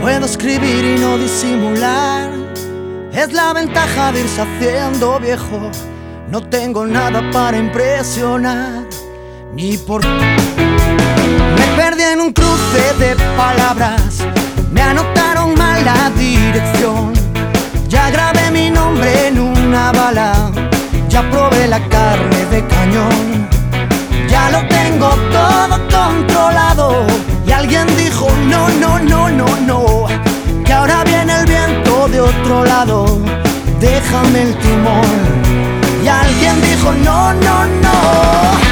Puedo escribir y no disimular. Es la ventaja de irse haciendo viejo. No tengo nada para impresionar, ni por... Me perdí en un cruce de palabras. Me anotaron mal la dirección. Ya grabé mi nombre en una bala. Ya probé la carne de cañón. Ya lo tengo todo controlado. Y alguien dijo no, no, no, no, no, que ahora viene el viento de otro lado. Déjame el timón. Y alguien dijo no, no, no.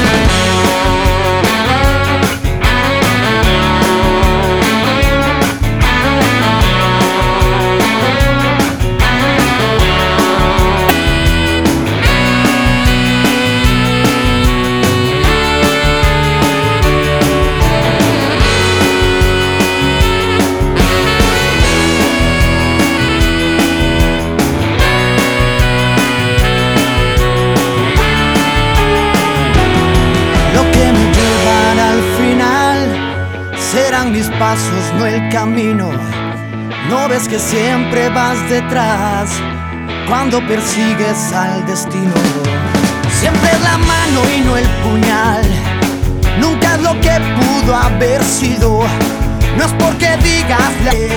Serán mis pasos, no el camino. No ves que siempre vas detrás cuando persigues al destino. Siempre es la mano y no el puñal. Nunca es lo que pudo haber sido. No es porque digas la